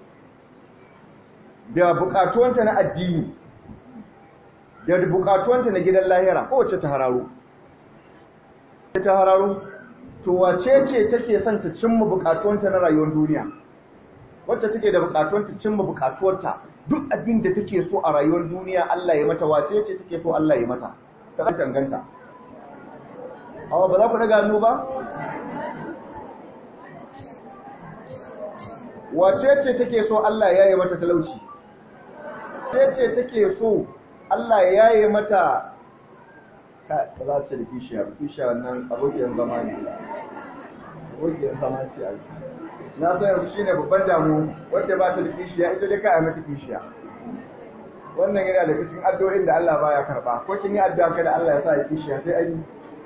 da bukatuwanta na addini da bukatuwanta na gidan lahira kowace ta hararo to wace ce take son ta cimma bukatuwanta na rayuwar duniya wacce take da bukatuwanta cimma bukatuwarta duk abin da take so a rayuwar duniya Allah ya mata wace ce take so Allah ya mata ta tanganta awa ba za ku daga hannu ba wace ce take so Allah ya yi mata talauci wace ce take so Allah ya yi mata ba za ce da kishiya wannan abokiyar zama ne abokiyar zama ce a na san yanzu shine babban damu wacce ba ta da kishiya ita dai ka a mata kishiya wannan yana da cikin addu'o'in da Allah baya karba ko kin yi addu'a kada Allah ya sa kishiya sai an yi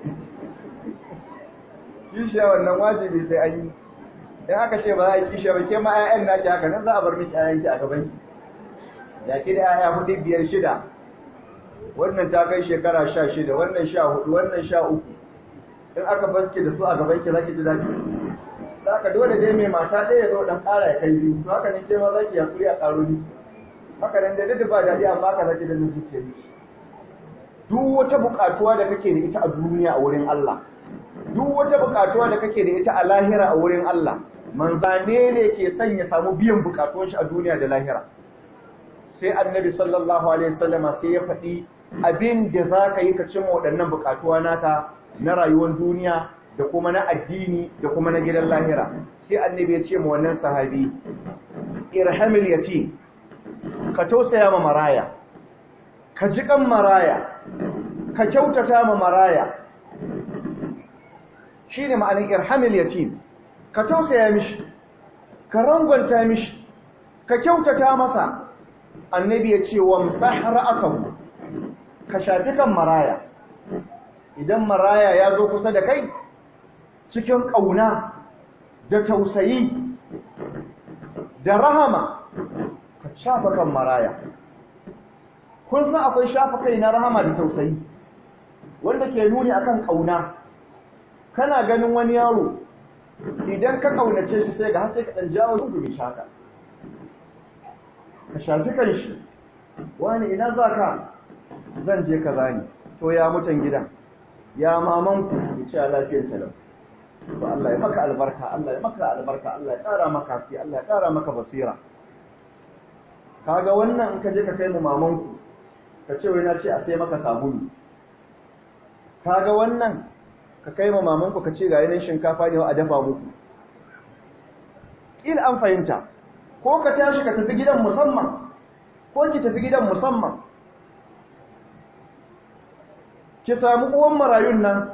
kishiya wannan wajibi sai an yi in aka ce ba za a yi kishiya ba ke ma 'ya'yan naki haka nan za a bar miki 'ya'yanki a gaban ki da ki da 'ya'ya 4 5 6 wannan ta kai shekara 16 wannan 14 wannan 13 in aka barki da su a gaban ki zaki ji daɗi haka dole dai mai mata ɗaya zo dan ƙara ya kai biyu to haka ne ke ma zaki hakuri a ƙaro ni haka nan da duk ba daɗi amma ka zaki da zuciya duk wata buƙatuwa da kake da ita a duniya a wurin Allah duk wata buƙatuwa da kake da ita a lahira a wurin Allah manzane ne ke son ya samu biyan buƙatuwan shi a duniya da lahira sai annabi sallallahu alaihi wasallama sai ya faɗi abin da zaka yi ka cimma waɗannan buƙatuwa naka na rayuwar duniya da kuma na addini da kuma na gidan lahira sai annabi ya ce ma wannan sahabi irhamil yatim ka tausaya ma maraya ka ji kan maraya ka kyautata ma maraya shine ma'anar irhamil yatim ka tausaya mishi ka rangwanta mishi ka kyautata masa annabi ya ce wa msah ra'sahu ka shafi kan maraya idan maraya ya zo kusa da kai cikin ƙauna da tausayi da rahama ka shafa kan maraya kun san akwai shafa kai na rahama da tausayi wanda ke nuni akan ƙauna kana ganin wani yaro idan ka ƙaunace shi sai ga har sai ka ɗan jawo gumi shaka ka shafi kan shi wani ina za ka zan je ka zani to ya mutan gidan ya mamanku ya ce a lafiyar talau to Allah ya maka albarka Allah ya maka albarka Allah ya ƙara maka haske Allah ya ƙara maka basira kaga wannan in ka je ka kai mu mamanku ka ce wai na ce a sai maka sabulu kaga wannan ka kai mu mamanku ka ce ga yanin shinkafa ne a dafa muku kila an fahimta ko ka tashi ka tafi gidan musamman ko ki tafi gidan musamman ki samu uwan marayun nan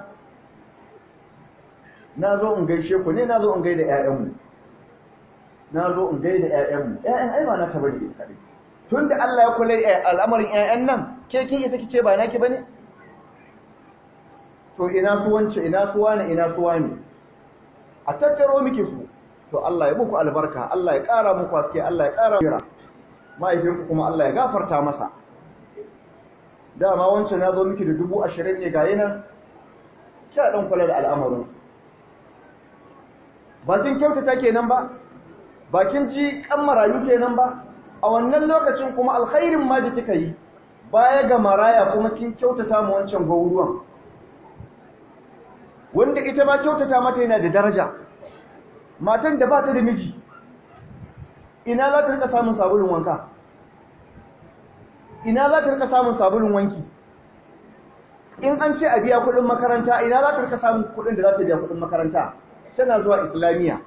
na zo in gaishe ku ne na zo in gaida ƴaƴanmu na zo in gaida ƴaƴanmu ƴaƴan ai ba na ta bari kadai tunda Allah ya kula da al'amarin ƴaƴan nan ke kin isa kice ba naki bane to ina su wance ina su wani ina su wani a tattaro miki su to Allah ya muku albarka Allah ya ƙara muku haske Allah ya ƙara jira mahaifinku kuma Allah ya gafarta masa dama wancan na zo miki da 20,000 ne gayi nan kya dan kula da al'amarin bakin kyautata kenan ba bakin ji kan marayu kenan ba a wannan lokacin kuma alkhairin ma da kika yi baya ga maraya kuma kin kyautata mu wancan gauruwan wanda ita ma kyautata mata yana da daraja matan da ba ta da miji ina za ta rika samun sabulun wanka ina za ta rika samun sabulun wanki in an ce a biya kuɗin makaranta ina za ta rika samun kuɗin da za ta biya kuɗin makaranta tana zuwa islamiyya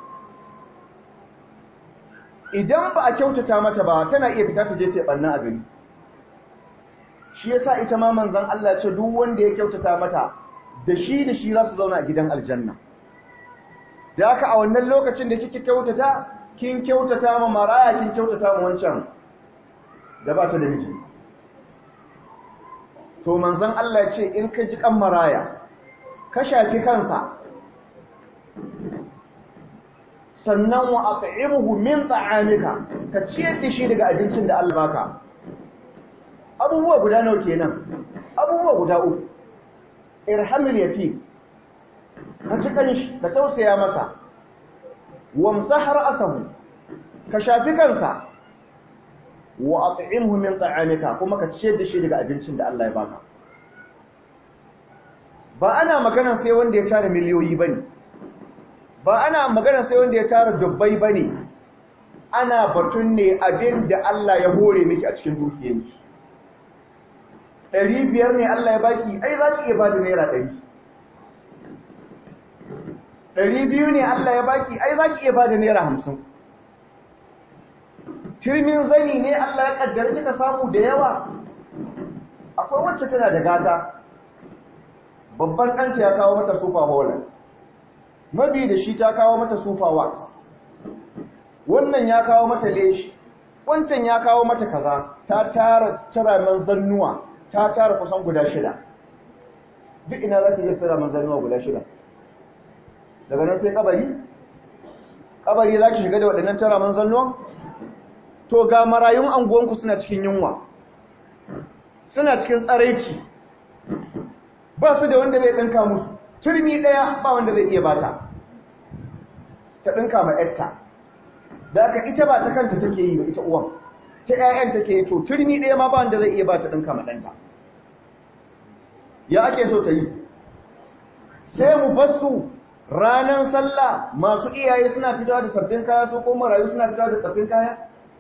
idan ba a kyautata mata ba tana iya fita ta je ta banna a gari shi yasa ita ma manzon Allah ce duk wanda ya kyautata mata da shi za su zauna a gidan aljanna da haka a wannan lokacin da kike kyautata kin kyautata ma maraya kin kyautata ma wancan da ba ta da miji to manzon Allah ya ce in ka ji kan maraya ka shafi kansa sannan wa at'imuhu min ta'amika ka ciyar da shi daga abincin da Allah baka abubuwa guda nawa kenan abubuwa guda uku irhamil yatim ka ci kanshi ka tausaya masa wamsah ra'sahu ka shafi kansa wa at'imhu min ta'amika kuma ka ciyar da shi daga abincin da Allah ya baka ba ana magana sai wanda ya tara miliyoyi bane ba ana magana sai wanda ya tara dubbai bane ana batun ne abin da Allah ya hore miki a cikin dukiyarki 500 ne Allah ya baki ai za ki iya bada naira 100 200 ne Allah ya baki ai za ki iya bada naira 50 turmin zani ne Allah ya kaddara kika samu da yawa akwai wacce tana da gata babban ɗanta ya kawo mata super holland mabi da shi ta kawo mata super wax wannan ya kawo mata leshi wancan ya kawo mata kaza ta tara turamen zannuwa ta tara kusan guda 6 duk ina za ki je turamen zannuwa guda 6 daga nan sai kabari za ki shiga da waɗannan turamen zannuwa to ga marayun anguwanku suna cikin yunwa suna cikin tsaraici ba su da wanda zai ɗinka musu turmi ɗaya ba wanda zai iya bata ta ɗinka ma ƴarta da aka ita ba ta kanta take yi ba ita uwan ta ƴaƴan take yi to turmi ɗaya ma ba wanda zai iya bata ɗinka ma ɗanta ya ake so ta yi sai mu basu ranar sallah masu iyaye suna fitowa da sabbin kaya su ko marayu suna fitowa da tsaffin kaya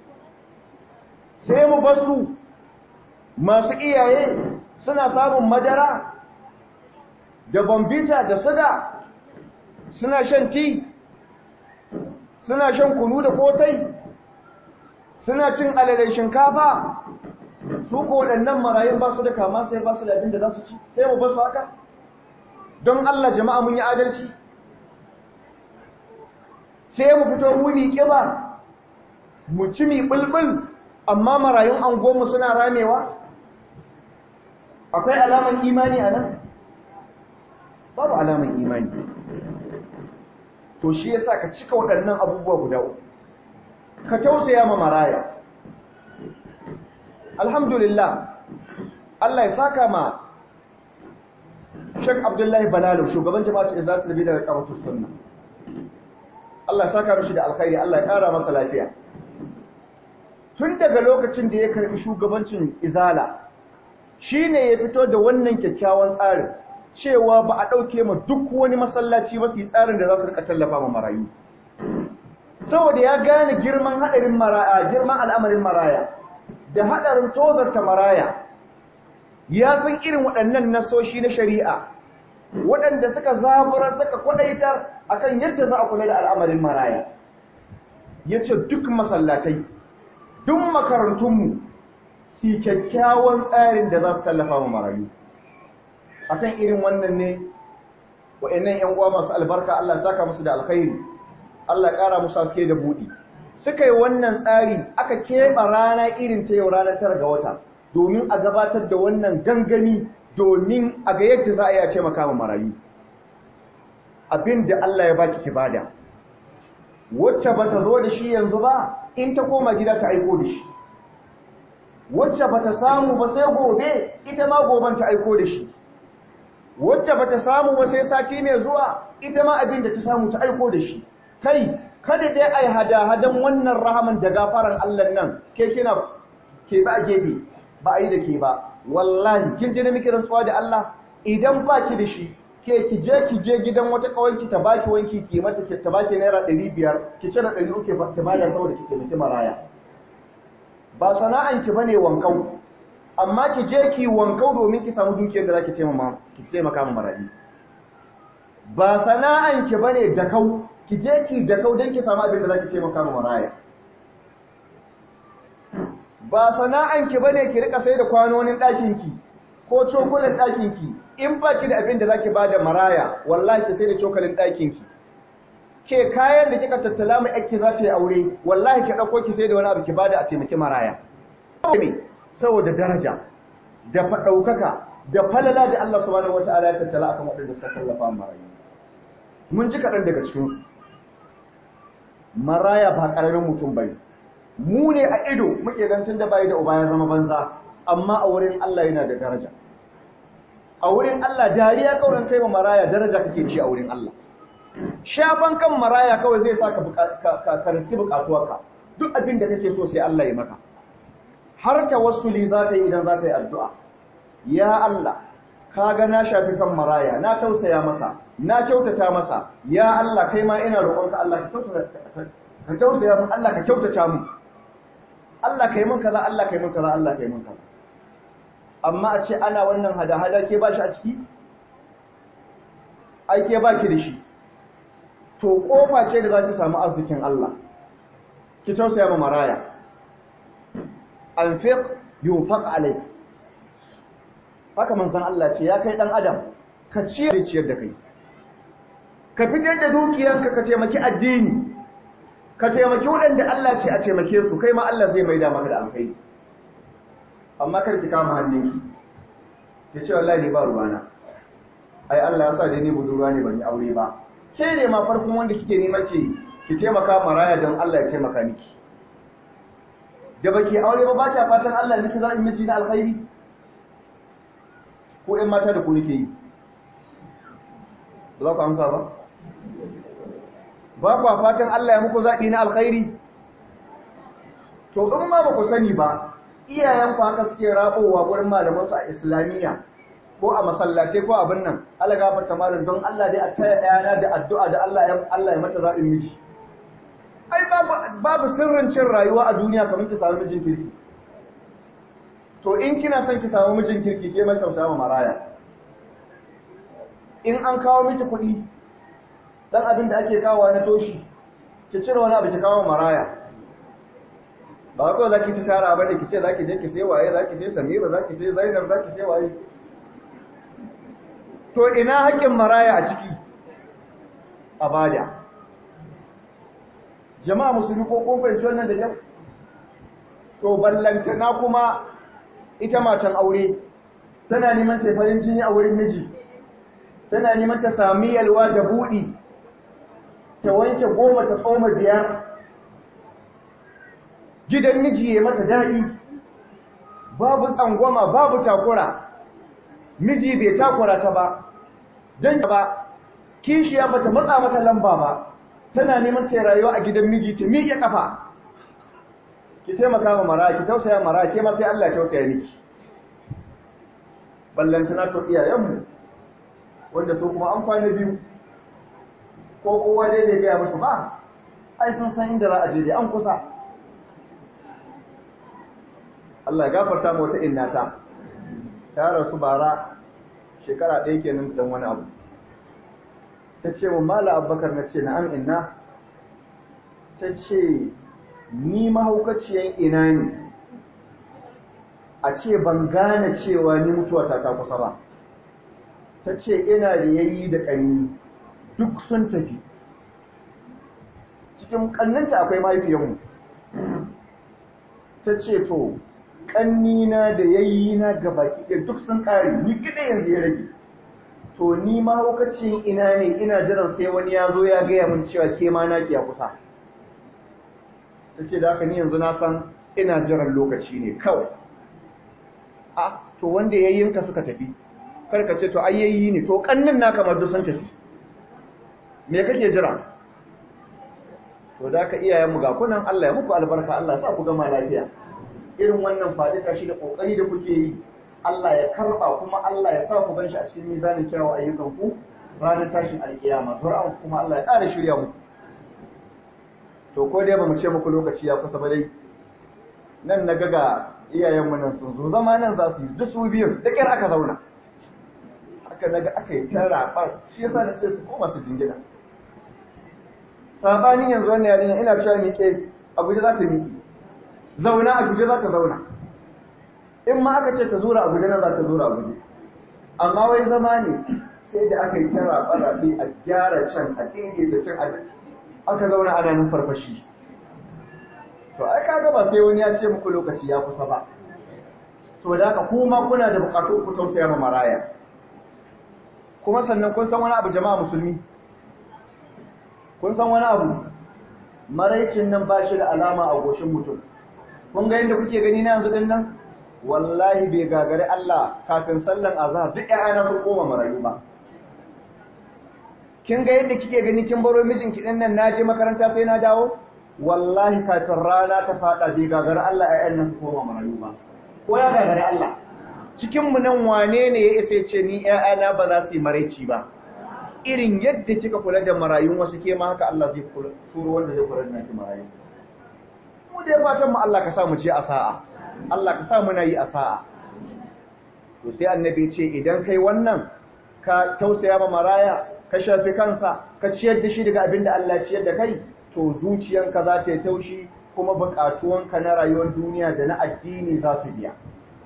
sai mu basu masu iyaye suna samun madara da bambita da suga suna shan ti suna shan kunu da kosai suna cin alalen shinkafa su ko waɗannan marayun ba su da kama sai ba su da abin da za su ci sai mu basu haka don Allah jama'a mun yi adalci sai mu fito mu mi ƙiba mu ci mi bulbul amma marayun angonmu suna ramewa akwai alaman imani a nan babu alaman imani to shi yasa ka cika waɗannan abubuwa guda uku ka tausaya ma maraya alhamdulillah Allah ya saka ma Sheikh Abdullahi Balalu shugaban jama'atul Izalatul Bid'a da Iqamatus Sunnah Allah ya saka mishi da alkhairi Allah ya kara masa lafiya tun daga lokacin da ya karbi shugabancin izala shine ya fito da wannan kyakkyawan tsarin cewa ba a dauke ma duk wani masallaci ba su yi tsarin da za su rika tallafa ma marayu saboda ya gane girman hadarin maraya girman al'amarin maraya da hadarin tozarta maraya ya san irin waɗannan nasoshi na shari'a waɗanda suka zaburar suka kwadaitar akan yadda za a kula da al'amarin maraya yace duk masallatai duk makarantunmu su kyakkyawan tsarin da za su tallafa wa marayu akan irin wannan ne wa'annan ƴan uwa masu albarka Allah ya saka musu da alkhairi Allah ya ƙara musu haske da buɗi suka yi wannan tsari aka keɓe rana irin ta yau ranar 9 ga wata domin a gabatar da wannan gangami domin a ga yadda za a yi a ce makama marayu abinda Allah ya baki kibada wacce bata zo da shi yanzu ba in ta koma gida ta aiko da shi wacce bata samu ba sai gobe ita ma goban ta aiko da shi wacce bata samu ba sai sati mai zuwa ita ma abinda ta samu ta aiko da shi kai kada dai ai hada-hadan wannan rahaman da gafaran Allah nan ke kina ke ba gefe ba a yi da ke ba wallahi kin je da miki rantsuwa da Allah idan ba ki da shi ke ki je gidan wata kawanki ta baki wanki ki mata ki ta baki naira 500 ki cire 300 ki bada saboda ki taimaki maraya ba sana'an ki bane wankau amma ki je ki wankau domin ki samu dukiyar da zaki taimaka ma marayi ba sana'an ki bane dakau ki je ki dakau dan ki samu abin da zaki taimaka ma maraya ba sana'an ki bane ki rika sai da kwanonin ɗakin ki ko cokulan ɗakin ki in ba ki da abin da zaki bada maraya wallahi ki sai da cokalin ɗakin ki ke kayan da kika tattala mai aiki za ta yi aure wallahi ki dauko ki sai da wani abu ki bada a taimaki maraya saboda daraja da daukaka da falala da Allah subhanahu wataala ya tattala akan wadanda suka tallafa marayu mun ji kadan daga cikin su maraya ba karamin mutum bane mu ne a ido muke dan tunda bai da uba ya zama banza amma a wurin Allah yana da daraja a wurin Allah dariya kawai kai ma maraya daraja kake da shi a wurin Allah shafan kan maraya kawai zai sa ka riski bukatuwarka duk abin da kake so sai Allah ya maka har tawassuli za ka yi idan za ka yi addu'a ya Allah ka ga na shafi kan maraya na tausaya masa na kyautata masa ya Allah kai ma ina roƙonka Allah ka tausaya mun Allah ka kyautata mun Allah kai mun kaza Allah kai mun kaza Allah kai mun kaza amma a ce ana wannan hada-hada ke ba shi a ciki ai ke ba ki da shi to kofa ce da za ki samu arzikin Allah ki tausaya ma maraya anfiq yunfaq alayk haka manzon Allah ce ya kai dan adam ka ciyar da kai ka fitar da dukiyanka ka taimaki addini ka taimaki waɗanda Allah ce a taimake su kai ma Allah zai maida maka da alkhairi amma kar ki kama hannunki ki ce wallahi ni ba ruwana ai Allah ya sa dai ni budurwa ne ban yi aure ba ke ne ma farkon wanda kike neman ki taimaka maraya don Allah ya taimaka miki da baki aure ba ta fatan Allah miki za in miji na alkhairi ko ɗan mata da ku nake yi ba za ku amsa ba ba ku fatan Allah ya muku zaɓi na alkhairi to in ma ba ku sani ba iyayen ku haka suke rabowa gurin malaman su a islamiyya ko a masallace ko abin nan Allah gafarta malam don Allah dai a taya ɗayana da addu'a da Allah ya mata zaɓin miji ai babu sirrin cin rayuwa a duniya kamar ki samu mijin kirki to in kina son ki samu mijin kirki ke mai tausaya maraya in an kawo miki kuɗi dan abin da ake kawo na toshi ki cire wani abu ki kawo maraya ba ko zaki ci tara ba da ki ce zaki je ki sai waye zaki sai Samira zaki sai Zainab zaki sai waye to ina haƙƙin maraya a ciki a bada jama'a musulmi ko kun fahimci wannan da yau to ballantana kuma ita matan aure tana neman ta farin jini a wurin miji tana neman ta sami yalwa da buɗi ta wanke 10 ta tsoma 5 gidan miji ya mata daɗi babu tsangwama babu takura miji bai takura ta ba don ba kishiya bata matsa mata lamba ba tana neman ta rayuwa a gidan miji ta miƙe kafa ki taimaka ma mara ki tausaya mara ke ma sai Allah ya tausaya miki ballantana to iyayenmu wanda su kuma an kwana biyu ko kowa dai bai gaya musu ba ai sun san inda za a je dai an kusa Allah ya gafarta mu wata innata ta rasu bara shekara ɗaya kenan dan wani abu ta ce wa mala abubakar na ce na'am inna ta ce ni mahaukaciyan ina ne a ce ban gane cewa ni mutuwa ta kusa ba ta ce ina da yayi da ƙanni duk sun tafi cikin ƙannanta akwai mahaifiyanmu ta ce to ƙannina da yayi na gabaki ɗaya duk sun ƙare ni gida yanzu ya rage to ni mahaukacin ina ne ina jiran sai wani ya zo ya gaya min cewa ke ma naki ya kusa ta ce da haka ni yanzu na san ina jiran lokaci ne kawai a to wanda yayyinka suka tafi karka ce to ayyayi ne to kannin na kamar duk sun tafi me kake jira to da haka iyayenmu ga kunan Allah ya muku albarka Allah ya sa ku gama lafiya irin wannan faɗi tashi da kokari da kuke yi Allah ya karba kuma Allah ya sa ku ganshi a cikin mizanin kyawun ayyukan ku ranar tashin alkiyama zura'an kuma Allah ya ƙara shirya muku to ko dai ba mu ce muku lokaci ya kusa ba dai nan na ga iyayenmu nan sun zo zama nan za su yi duk su biyu da ƙyar aka zauna aka naga aka yi ta raɓar shi yasa na ce su koma su jingina sabanin yanzu wannan yarinya ina cewa miƙe a guje za ta miƙe zauna a guje za ta zauna in ma aka ce ta zura a guje nan za ta zura a guje amma wai zama ne sai da aka yi ta raɓe a gyara can a ɗinge ta can aka zauna ana nan farfashi to ai kaga ba sai wani ya ce muku lokaci ya kusa ba so da haka kuma kuna da bukatu ku tausaya ma maraya kuma sannan kun san wani abu jama'a musulmi kun san wani abu maraicin nan ba shi da alama a goshin mutum kun ga yadda kuke gani na yanzu din nan wallahi bai gagari Allah kafin sallan azhar duk ƴaƴana sun koma marayu ba. Kin ga yadda kike gani kin baro mijinki din nan naje makaranta sai na dawo, wallahi kafin rana ta fada bai gagari Allah ƴaƴan nan su koma marayu ba. Ko ya gagari Allah? Cikin mu nan wane ne ya isa ce ni ƴaƴana ba za su yi maraici ba? Irin yadda kika kula da marayun wasu ke ma haka Allah zai turo wanda zai kula da naki marayu. Mu dai fatan mu Allah ka sa mu ce a sa'a. Allah ka sa muna yi a sa'a. To sai annabi ce idan kai wannan ka tausaya ma maraya, ka shafi kansa, ka ciyar da shi daga abin da Allah ciyar da kai, to zuciyanka za ta yi taushi kuma buƙatuwanka na rayuwar duniya da na addini za su biya.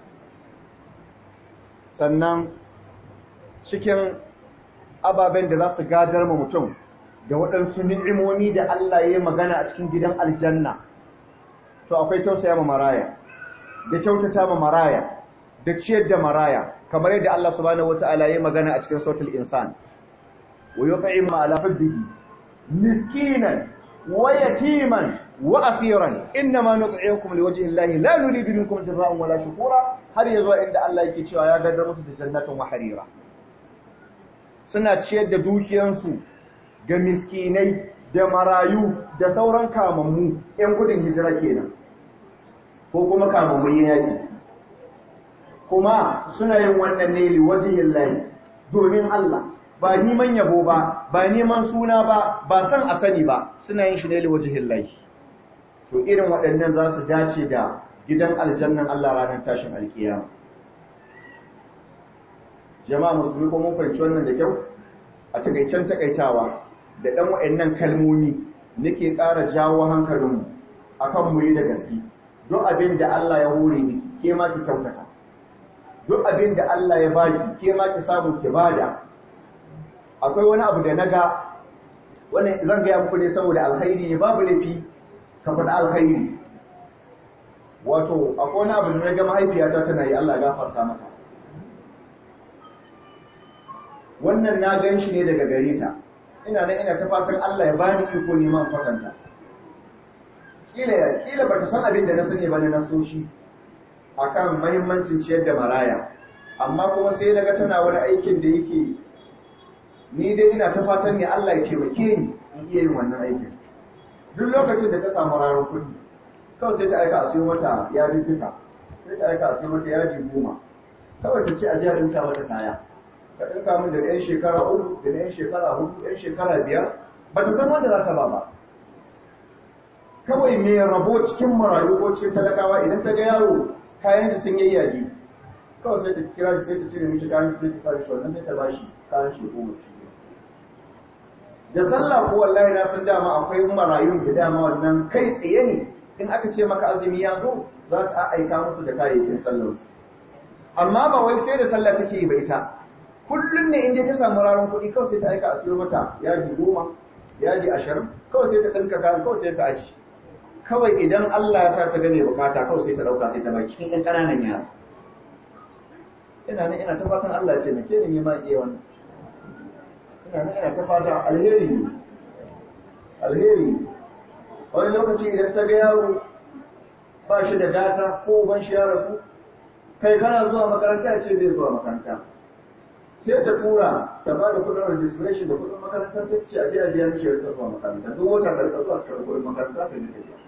Sannan cikin ababen da za su gadar ma mutum da waɗansu ni'imomi da Allah ya yi magana a cikin gidan aljanna, to akwai tausaya ma maraya, da kyautata ma maraya, da ciyar da maraya, kamar yadda Allah subhanahu wata'ala ya yi magana a cikin suratul insan. Wa yut'imu ala hubbihi miskinan wa yatiman wa asiran innama nut'imukum liwajhi Allahi la nuridu minkum jazaa'an wala shukura, har yazo inda Allah yake cewa ya gadar musu da jannatin wa harira. Suna ciyar da dukiyansu ga miskinai da marayu da sauran kamammu ‘yan gudun hijira kenan, ko kuma kamammun yaƙi. Kuma suna yin wannan ne liwajihin layi domin Allah, ba neman yabo ba, ba neman suna ba, ba san a sani ba, suna yin shi ne liwajihin layi. To irin waɗannan za su dace da gidan aljannan Allah ranar tashin alkiyama. Jama'a musulmi ko mun fahimci wannan da kyau? A takaicen takaitawa da ɗan waɗannan kalmomi nake ƙara jawo hankalinmu akan mu yi da gaske. Duk abin da Allah ya hore ni ke ma ki kyautata. Duk abin da Allah ya baki ke ma ki samu ki bada. Akwai wani abu da naga wannan zan ga muku ne saboda alkhairi ne, babu laifi ka faɗa alkhairi. Wato akwai wani abu da naga mahaifiyata tana yi, Allah ya gafarta mata. Wannan na gan shi ne daga gare ta, ina ta fatan Allah ya bani iko neman kwatanta. Kila ba ta san abin da na sani ba na nasoshi akan mahimmancin ciyar da maraya, amma kuma sai daga tana wani aikin da yake ni dai ina ta fatan ne Allah ya taimake ni in iya yin wannan aikin. Duk lokacin da ta samu ranar kuɗi, kawai sai ta aika a siyo mata yadi duka, sai ta aika a siyo mata yadi 10, kawai ta ce a jiya ɗinka mata kaya. Ka ɗinka min da ɗan shekara 3, da ɗan shekara 4, ɗan shekara 5, ba ta san wanda za ta ba. Kawai mai rabo cikin marayu ko cikin talakawa idan ta ga yaro kayan shi sun yayyage, kawai sai ta kira shi sai ta cire mishi kayan shi sai ta sa shi wannan sai ta ba shi kayan shi goma. Da sallah ko wallahi na san dama akwai marayun da dama wannan kai tsaye ne in aka ce maka azumi ya zo za ta aika musu da kayayyakin sallarsu. Amma ba wai sai da sallah take yi ba ita. Kullum ne inda ta samu ranar kuɗi kawai sai ta aika a siyo mata yadi 10, yadi 20, kawai sai ta ɗinka kayan kawai sai ta aji. Kawai idan Allah ya sa ta gane bukata kawai sai ta ɗauka sai ta bai cikin ɗan ƙananan yara. Ina ta fatan Allah ya ce na ke ne ma iya wannan. Ina ta fatan alheri. Wani lokaci idan ta ga yaro ba shi da data ko uban shi ya rasu, kai kana zuwa makaranta ya ce bai zuwa makaranta. Sai ta tura ta ba da kudin registration da kudin makaranta sai ta ce a je a biya mishi ya zuwa makaranta. Duk wata da zuwa ta kudin makaranta ta yi tafiya.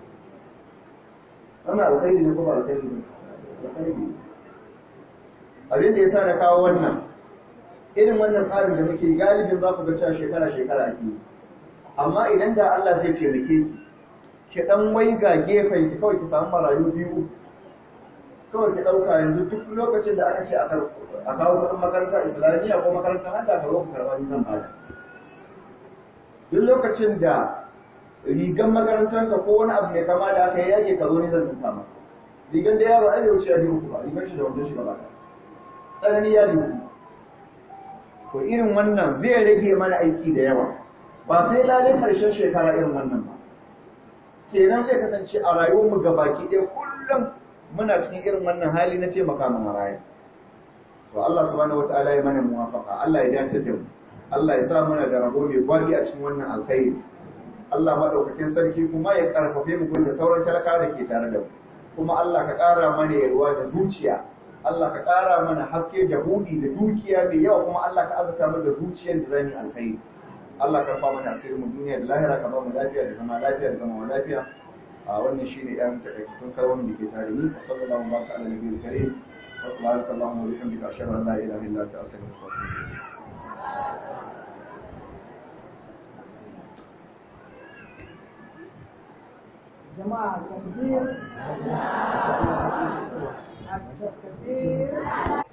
Wannan alkhairi ne ko ba alkhairi ne? Alkhairi. Abin da ya sa na kawo wannan, irin wannan tsarin da muke galibin za ku ga cewa shekara-shekara ake yi. Amma idan da Allah zai taimake ki dan waiga gefen ki kawai ki samu marayu 2, kawai ki dauka yanzu duk lokacin da aka ce a kawo kudin makarantar islamiyya ko makarantar hada ka zo ku karba ni zan bada. Duk lokacin da rigan makarantar ka ko wani abu mai kama da aka yage ka zo ni zan tuka maka. Rigan da yaro ai bai wuce ya biyu ba, rigan shi da wanda shi ba ba. Tsanani ya biyu. To irin wannan zai rage mana aiki da yawa. Ba sai lalai ƙarshen shekara irin wannan ba. Kenan zai kasance a rayuwarmu gabaki ɗaya kullum muna cikin irin wannan hali na taimaka ma maraya. To Allah subhanahu wataala ya mana muwafaqa, Allah ya dace da mu. Allah ya sa mana da rabo mai gwadi a cikin wannan alkhairi. Allah madaukakin sarki kuma ya karfafe mu da sauran talakawa da ke tare da mu. kuma Allah ka ƙara mana yalwa da zuciya, Allah ka ƙara mana haske da buɗi da dukiya mai yawa, kuma Allah ka azurta mu da zuciyar da zamu alkhairi. Allah ka rufa mana asirin mu duniya da lahira, ka ba mu lafiya da zama lafiya da zama lafiya. A wannan shine ɗan takaitattun kalmomin da ke tare ni. Sallallahu alaihi wa sallam ala nabiyil karim. Wa subhanaka allahumma wa bihamdika ashhadu an la ilaha illa anta astaghfiruka wa atubu ilayk. جماعة التكبير التكبير